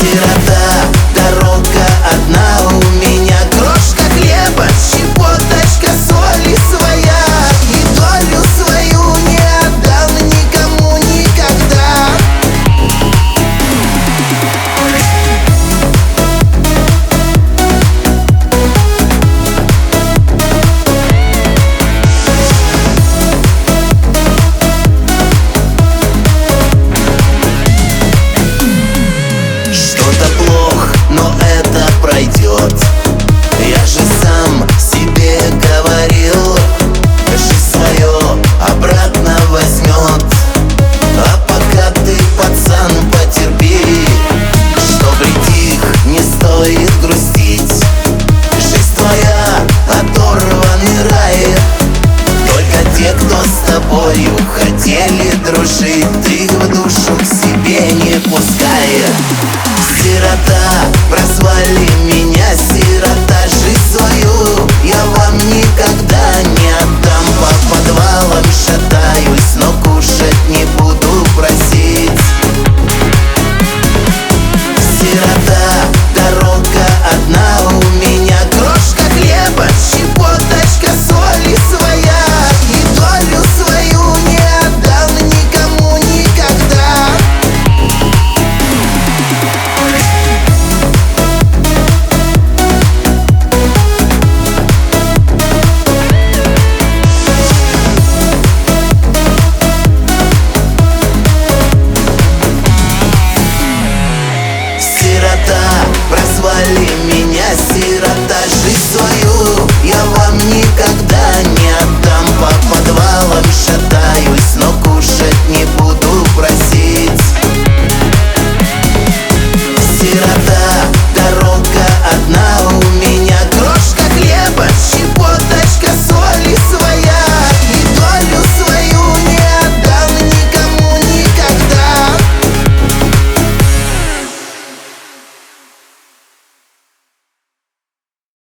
Сирота, дорога одна, у меня крошка хлеба, щепоточка соли своя, и долю свою не отдам никому никогда. Что-то плохо, но это пройдет. Я же сам себе говорил, жизнь свое обратно возьмет. А пока ты, пацан, потерпи, что притих, не стоит грустить. Жизнь твоя оторванный рай, только те, кто с тобою хотели дружить, ты их в душу к себе не пускай. Сирота, прозвали меня сирота, жизнь свою я вам никогда не отдам. По подвалам шатаюсь, но кушать не буду просить. Сирота, дорога одна, у меня крошка хлеба, щепоточка соли своя, и долю свою не отдам никому никогда. Сирота, прозвали меня сирота, жизнь свою я вам никогда не